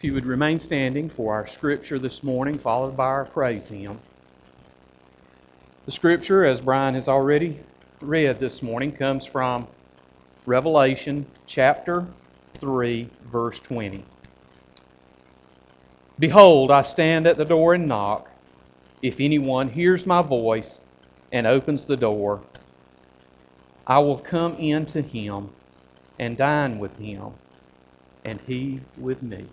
If you would remain standing for our scripture this morning, followed by our praise hymn. The scripture, as Brian has already read this morning, comes from Revelation chapter 3, verse 20. Behold, I stand at the door and knock. If anyone hears my voice and opens the door, I will come in to him and dine with him, and he with me.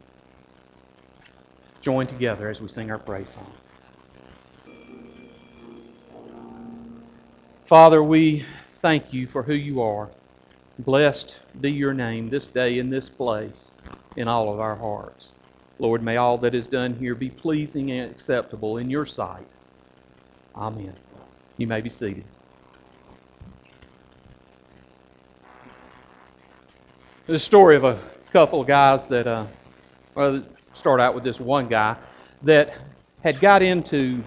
Join together as we sing our praise song. Father, we thank you for who you are. Blessed be your name this day in this place, in all of our hearts. Lord, may all that is done here be pleasing and acceptable in your sight. Amen. You may be seated. There's a story of a couple of guys that, start out with this one guy that had got into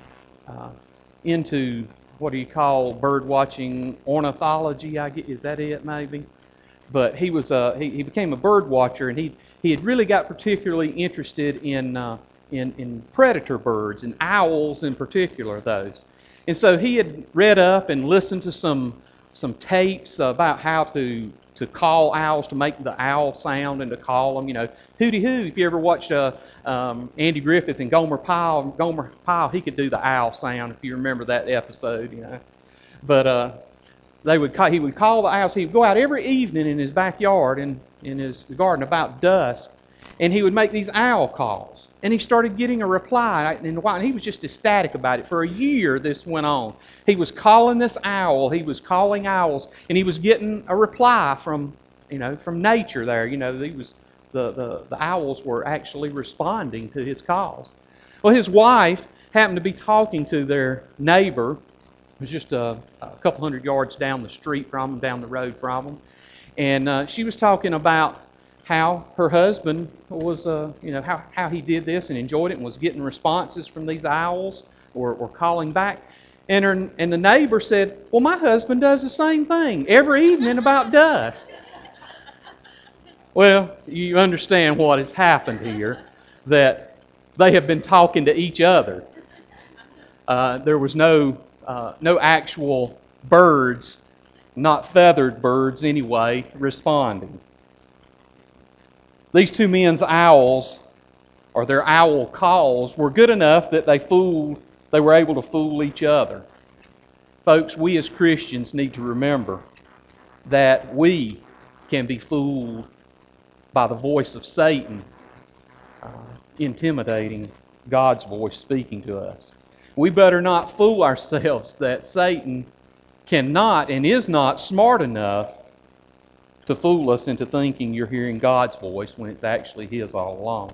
what do you call bird watching, ornithology? Is that it maybe? But he was he became a bird watcher, and he had really got particularly interested in predator birds and owls in particular, those. And so he had read up and listened to some tapes about how to call owls, to make the owl sound and to call them, hooty hoo. If you ever watched Andy Griffith and Gomer Pyle, he could do the owl sound, if you remember that episode, But he would call the owls. He would go out every evening in his backyard in his garden about dusk, and he would make these owl calls. And he started getting a reply, and he was just ecstatic about it. For a year, this went on. He was calling this owl. He was calling owls, and he was getting a reply from nature there. The owls were actually responding to his calls. Well, his wife happened to be talking to their neighbor. It was just a couple hundred yards down the road from them, and she was talking about how her husband was, how he did this and enjoyed it and was getting responses from these owls or calling back. And the neighbor said, well, my husband does the same thing every evening about dusk. Well, you understand what has happened here, that they have been talking to each other. There was no actual birds, not feathered birds anyway, responding. These two men's owls, or their owl calls, were good enough that they were able to fool each other. Folks, we as Christians need to remember that we can be fooled by the voice of Satan intimidating God's voice speaking to us. We better not fool ourselves that Satan cannot and is not smart enough to fool us into thinking you're hearing God's voice when it's actually his all along.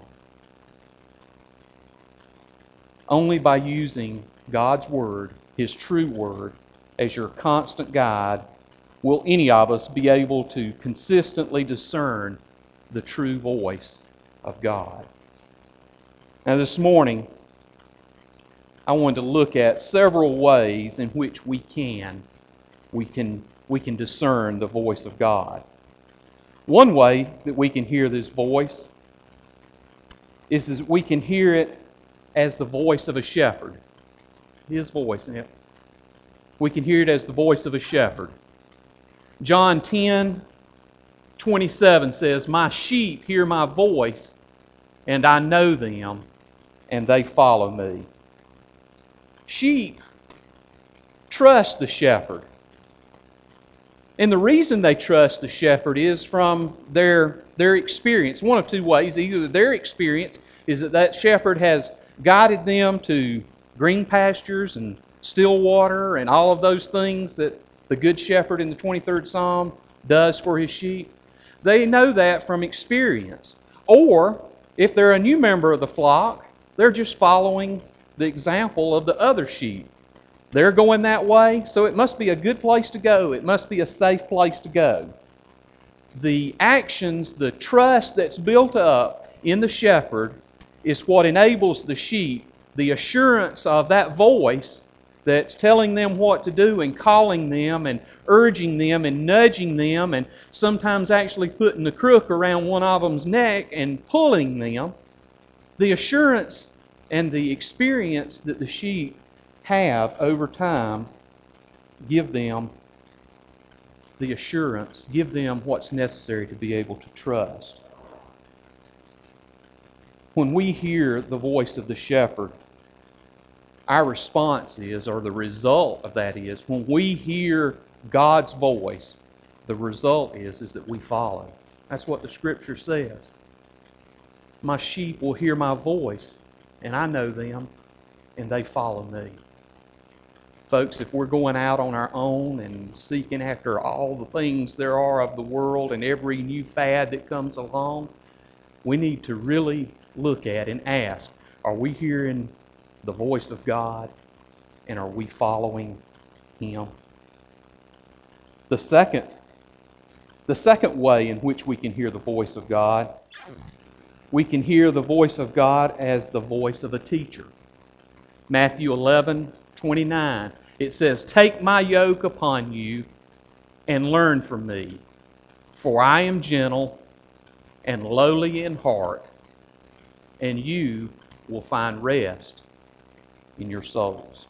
Only by using God's Word, his true Word, as your constant guide, will any of us be able to consistently discern the true voice of God. Now this morning, I wanted to look at several ways in which we can discern the voice of God. One way that we can hear this voice is that we can hear it as the voice of a shepherd. His voice. We can hear it as the voice of a shepherd. John 10:27 says, my sheep hear my voice, and I know them, and they follow me. Sheep trust the shepherd. And the reason they trust the shepherd is from their experience. One of two ways. Either their experience is that shepherd has guided them to green pastures and still water and all of those things that the good shepherd in the 23rd Psalm does for his sheep. They know that from experience. Or, if they're a new member of the flock, they're just following the example of the other sheep. They're going that way, so it must be a good place to go. It must be a safe place to go. The actions, the trust that's built up in the shepherd is what enables the sheep, the assurance of that voice that's telling them what to do and calling them and urging them and nudging them and sometimes actually putting the crook around one of them's neck and pulling them. The assurance and the experience that the sheep have over time give them the assurance, give them what's necessary to be able to trust. When we hear the voice of the shepherd, our response is, or the result of that is, when we hear God's voice, the result is that we follow. That's what the Scripture says. My sheep will hear my voice, and I know them, and they follow me. Folks, if we're going out on our own and seeking after all the things there are of the world and every new fad that comes along, we need to really look at and ask, are we hearing the voice of God, and are we following Him? The second way in which we can hear the voice of God, we can hear the voice of God as the voice of a teacher. Matthew 11:29, it says, "Take my yoke upon you and learn from me, for I am gentle and lowly in heart, and you will find rest in your souls."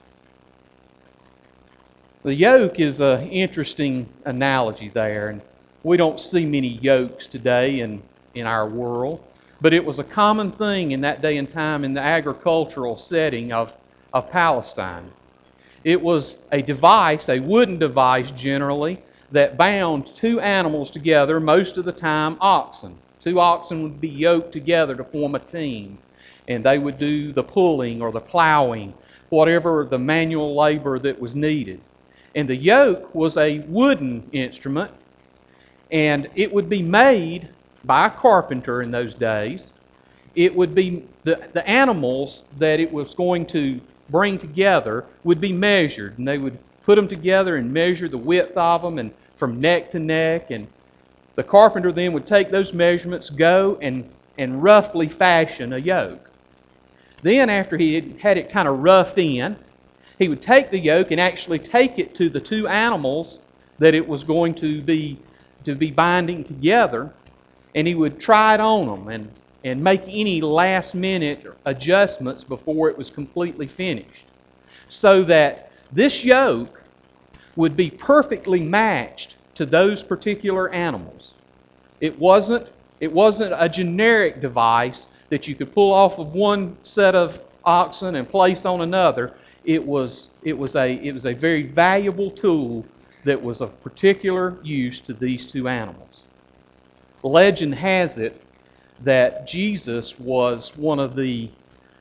The yoke is an interesting analogy there, and we don't see many yokes today in our world, but it was a common thing in that day and time in the agricultural setting of Palestine. It was a device, a wooden device generally, that bound two animals together, most of the time oxen. Two oxen would be yoked together to form a team, and they would do the pulling or the plowing, whatever the manual labor that was needed. And the yoke was a wooden instrument, and it would be made by a carpenter in those days. It would be the animals that it was going to bring together would be measured, and they would put them together and measure the width of them and from neck to neck, and the carpenter then would take those measurements, go and roughly fashion a yoke. Then after he had it kind of roughed in, he would take the yoke and actually take it to the two animals that it was going to be binding together, and he would try it on them and make any last-minute adjustments before it was completely finished, so that this yoke would be perfectly matched to those particular animals. It wasn't a generic device that you could pull off of one set of oxen and place on another. It was a very valuable tool that was of particular use to these two animals. Legend has it that Jesus was one of the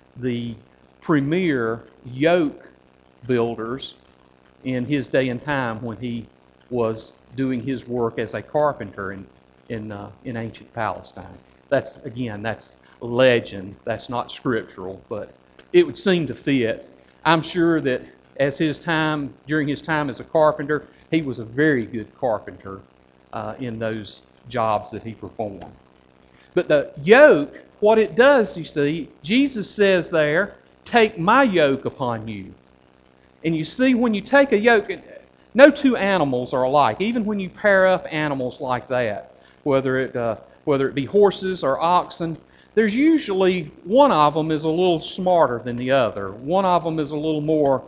premier yoke builders in his day and time when he was doing his work as a carpenter in ancient Palestine. That's legend. That's not scriptural, but it would seem to fit. I'm sure that during his time as a carpenter, he was a very good carpenter in those jobs that he performed. But the yoke, what it does, you see, Jesus says there, "Take my yoke upon you." And you see, when you take a yoke, no two animals are alike. Even when you pair up animals like that, whether it be horses or oxen, there's usually one of them is a little smarter than the other. One of them is a little more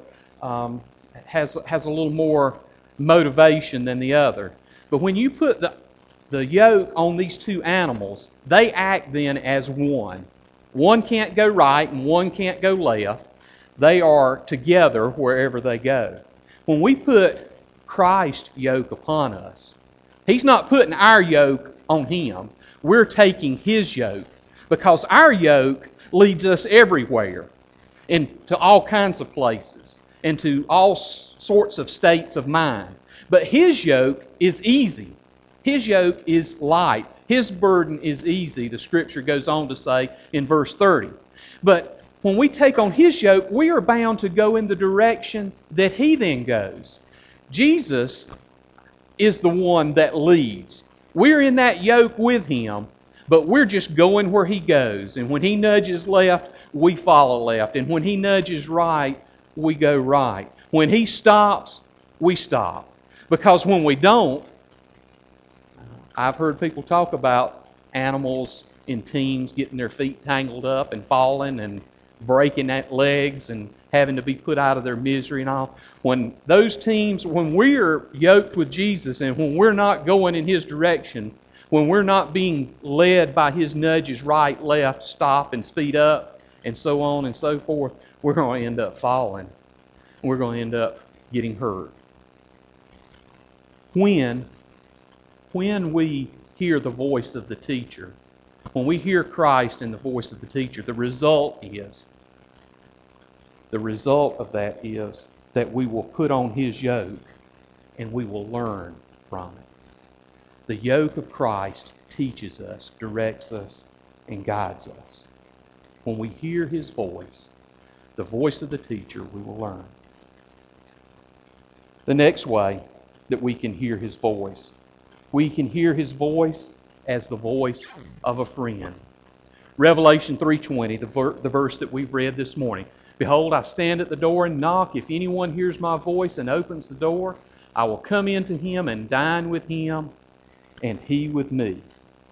has a little more motivation than the other. But when you put the yoke on these two animals, they act then as one. One can't go right and one can't go left. They are together wherever they go. When we put Christ's yoke upon us, He's not putting our yoke on Him. We're taking His yoke, because our yoke leads us everywhere, into all kinds of places, into all sorts of states of mind. But His yoke is easy. His yoke is light. His burden is easy, the Scripture goes on to say in verse 30. But when we take on His yoke, we are bound to go in the direction that He then goes. Jesus is the one that leads. We're in that yoke with Him, but we're just going where He goes. And when He nudges left, we follow left. And when He nudges right, we go right. When He stops, we stop. Because when we don't, I've heard people talk about animals in teams, getting their feet tangled up and falling and breaking at legs and having to be put out of their misery and all. When those teams, when we're yoked with Jesus and when we're not going in His direction, when we're not being led by His nudges, right, left, stop, and speed up, and so on and so forth, we're going to end up falling. We're going to end up getting hurt. When we hear the voice of the teacher, when we hear Christ in the voice of the teacher, the result of that is that we will put on His yoke and we will learn from it. The yoke of Christ teaches us, directs us, and guides us. When we hear His voice, the voice of the teacher, we will learn. The next way that we can hear His voice, we can hear His voice as the voice of a friend. Revelation 3:20, the verse that we've read this morning. Behold, I stand at the door and knock. If anyone hears my voice and opens the door, I will come into him and dine with him, and he with me.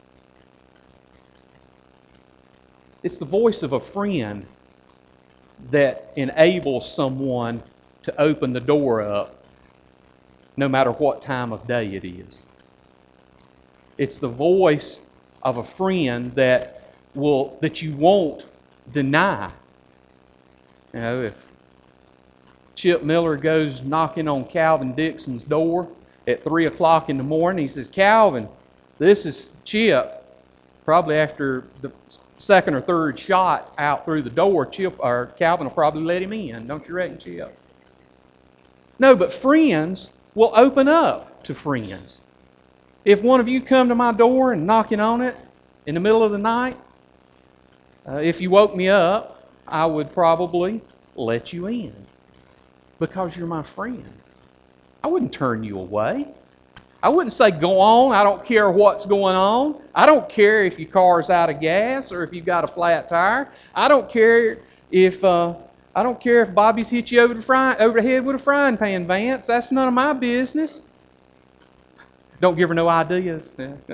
It's the voice of a friend that enables someone to open the door up no matter what time of day it is. It's the voice of a friend that you won't deny. You know, if Chip Miller goes knocking on Calvin Dixon's door at 3 o'clock in the morning, he says, "Calvin, this is Chip." Probably after the second or third shot out through the door, Calvin will probably let him in. Don't you reckon, Chip? No, but friends will open up to friends. If one of you come to my door and knocking on it in the middle of the night, if you woke me up, I would probably let you in because you're my friend. I wouldn't turn you away. I wouldn't say, "Go on, I don't care what's going on. I don't care if your car's out of gas or if you've got a flat tire. I don't care if Bobby's hit you over the head with a frying pan, Vance. That's none of my business." Don't give her no ideas.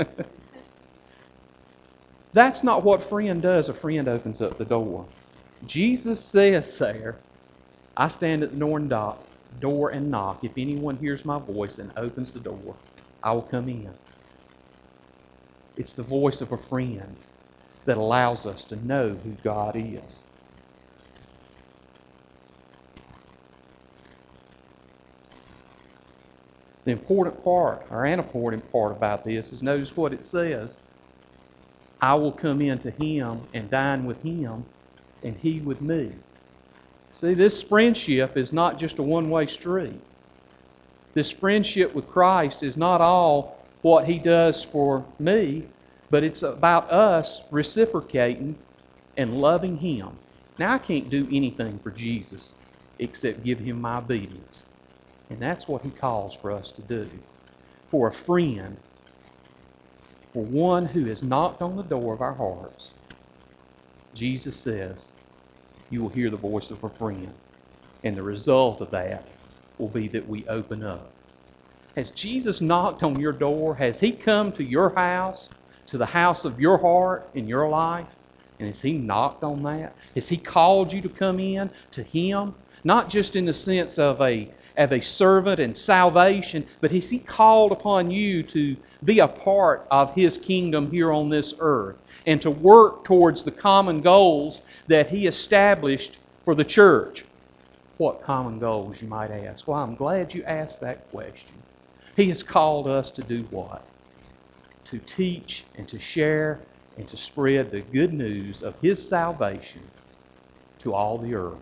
That's not what friend does. A friend opens up the door. Jesus says there, "I stand at the door and knock. If anyone hears my voice and opens the door, I will come in." It's the voice of a friend that allows us to know who God is. The important part, or an important part about this is notice what it says. I will come into him and dine with him, and he with me. See, this friendship is not just a one-way street. This friendship with Christ is not all what He does for me, but it's about us reciprocating and loving Him. Now, I can't do anything for Jesus except give Him my obedience. And that's what He calls for us to do. For a friend, for one who has knocked on the door of our hearts, Jesus says, you will hear the voice of a friend. And the result of that will be that we open up. Has Jesus knocked on your door? Has He come to your house, to the house of your heart in your life? And has He knocked on that? Has He called you to come in to Him? Not just in the sense of a servant and salvation, but has He called upon you to be a part of His kingdom here on this earth and to work towards the common goals that He established for the church? What common goals, you might ask? Well, I'm glad you asked that question. He has called us to do what? To teach and to share and to spread the good news of His salvation to all the earth.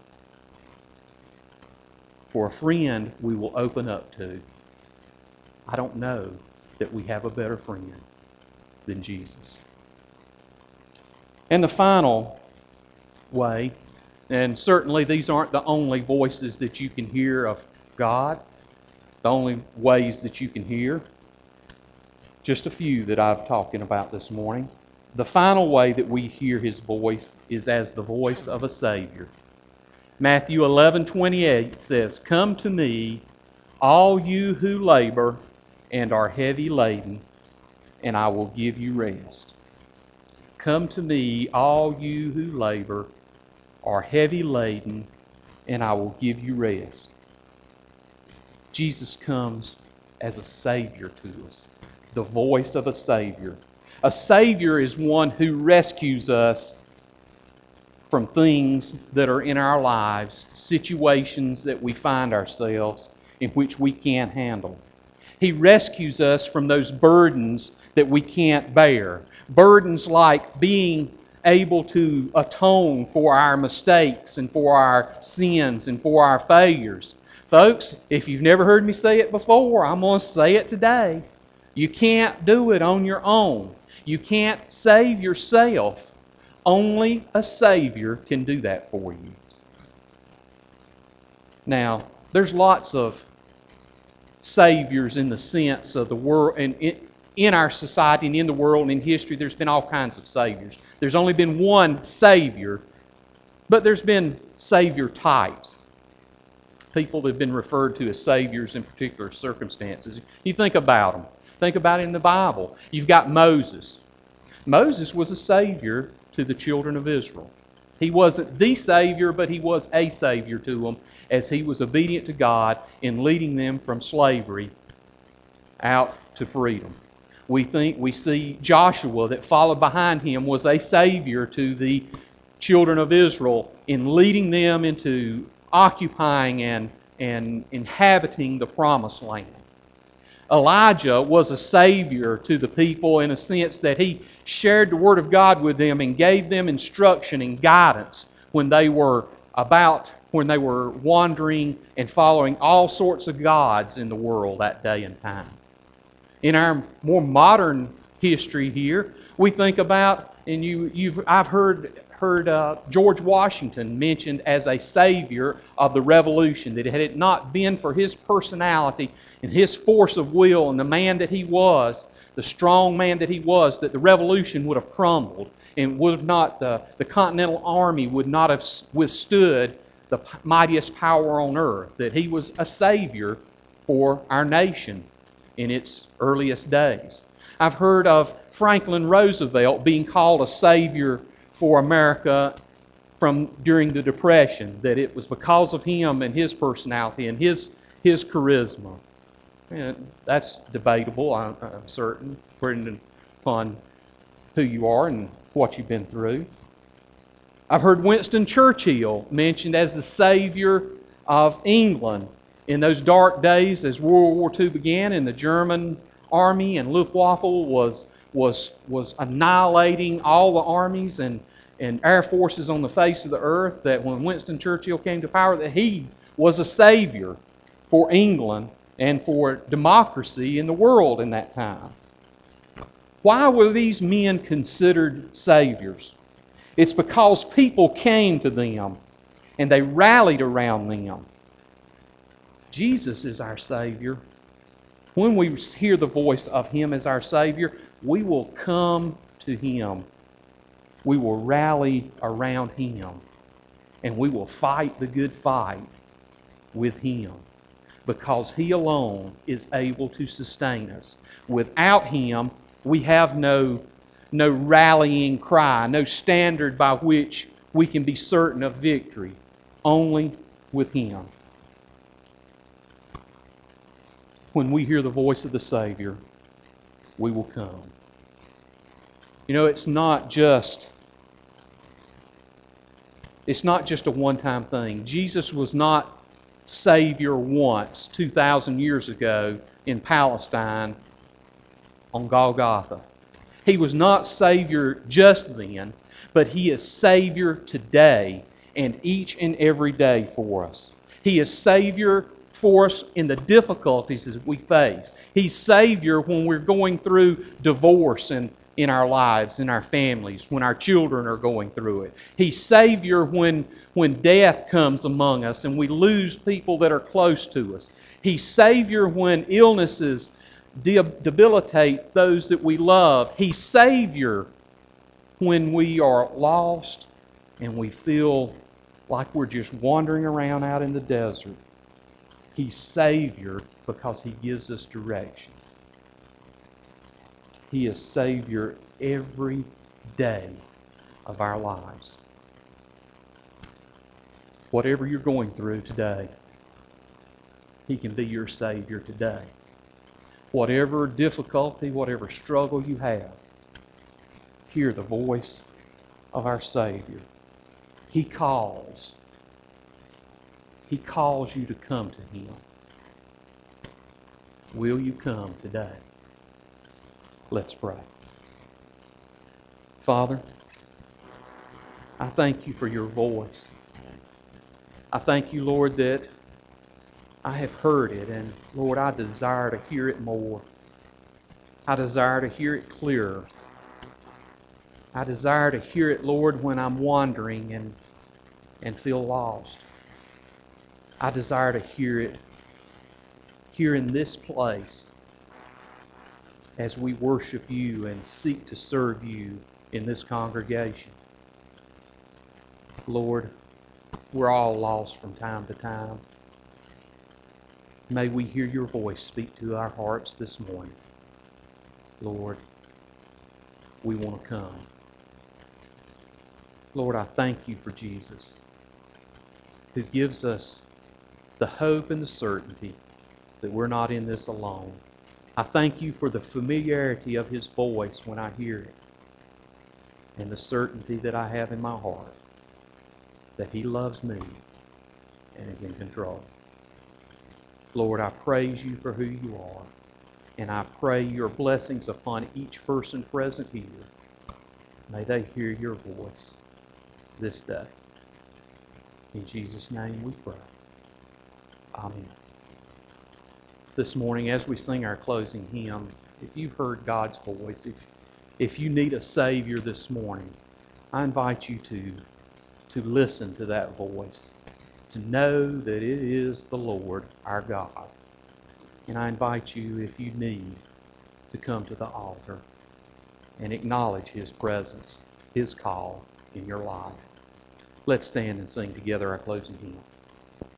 For a friend we will open up to. I don't know that we have a better friend than Jesus. And the final way, and certainly these aren't the only voices that you can hear of God, the only ways that you can hear, just a few that I've talking about this morning. The final way that we hear His voice is as the voice of a Savior. Matthew 11:28 says, "Come to me, all you who labor and are heavy laden, and I will give you rest." Come to me, all you who labor, are heavy laden, and I will give you rest. Jesus comes as a Savior to us, the voice of a Savior. A Savior is one who rescues us from things that are in our lives, situations that we find ourselves in which we can't handle. He rescues us from those burdens that we can't bear. Burdens like being able to atone for our mistakes and for our sins and for our failures. Folks, if you've never heard me say it before, I'm going to say it today. You can't do it on your own. You can't save yourself. Only a Savior can do that for you. Now, there's lots of saviors in the sense of the world, and in our society and in the world and in history, there's been all kinds of saviors. There's only been one Savior, but there's been Savior types. People that have been referred to as saviors in particular circumstances. You think about them. Think about it in the Bible. You've got Moses. Moses was a Savior to the children of Israel. He wasn't the Savior, but he was a Savior to them as he was obedient to God in leading them from slavery out to freedom. We see Joshua that followed behind him was a Savior to the children of Israel in leading them into occupying and inhabiting the Promised Land. Elijah was a Savior to the people in a sense that he shared the Word of God with them and gave them instruction and guidance when they were wandering and following all sorts of gods in the world that day and time. In our more modern history here, we think about, and I've heard George Washington mentioned as a savior of the Revolution, that had it not been for his personality and his force of will and the man that he was, the strong man that he was, that the Revolution would have crumbled and the Continental Army would not have withstood the mightiest power on earth, that he was a savior for our nation in its earliest days. I've heard of Franklin Roosevelt being called a savior for America during the Depression, that it was because of him and his personality and his charisma. And that's debatable, I'm certain, depending upon who you are and what you've been through. I've heard Winston Churchill mentioned as the savior of England in those dark days as World War II began and the German army and Luftwaffe was annihilating all the armies and air forces on the face of the earth, that when Winston Churchill came to power, that he was a savior for England and for democracy in the world in that time. Why were these men considered saviors? It's because people came to them and they rallied around them. Jesus is our Savior. When we hear the voice of Him as our Savior, we will come to Him. We will rally around Him. And we will fight the good fight with Him. Because He alone is able to sustain us. Without Him, we have no rallying cry, no standard by which we can be certain of victory. Only with Him. When we hear the voice of the Savior, we will come. You know, it's not just a one-time thing. Jesus was not Savior once 2,000 years ago in Palestine on Golgotha. He was not Savior just then, but He is Savior today and each and every day for us. He is Savior for us in the difficulties that we face. He's Savior when we're going through divorce in our lives, in our families, when our children are going through it. He's Savior when death comes among us and we lose people that are close to us. He's Savior when illnesses debilitate those that we love. He's Savior when we are lost and we feel like we're just wandering around out in the desert. He's Savior because He gives us direction. He is Savior every day of our lives. Whatever you're going through today, He can be your Savior today. Whatever difficulty, whatever struggle you have, hear the voice of our Savior. He calls. He calls you to come to Him. Will you come today? Let's pray. Father, I thank You for Your voice. I thank You, Lord, that I have heard it, and Lord, I desire to hear it more. I desire to hear it clearer. I desire to hear it, Lord, when I'm wandering and feel lost. I desire to hear it here in this place as we worship You and seek to serve You in this congregation. Lord, we're all lost from time to time. May we hear Your voice speak to our hearts this morning. Lord, we want to come. Lord, I thank You for Jesus, who gives us the hope and the certainty that we're not in this alone. I thank You for the familiarity of His voice when I hear it, and the certainty that I have in my heart that He loves me and is in control. Lord, I praise You for who You are, and I pray Your blessings upon each person present here. May they hear Your voice this day. In Jesus' name we pray. Amen. This morning, as we sing our closing hymn, if you've heard God's voice, if you need a Savior this morning, I invite you to listen to that voice, to know that it is the Lord our God. And I invite you, if you need, to come to the altar and acknowledge His presence, His call in your life. Let's stand and sing together our closing hymn.